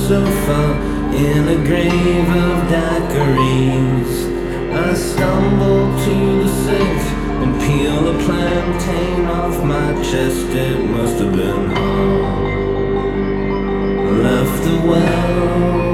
so far in a grave of daiquiris. I stumble to the sink and peel a plantain off my chest. It must have been hard. Left the well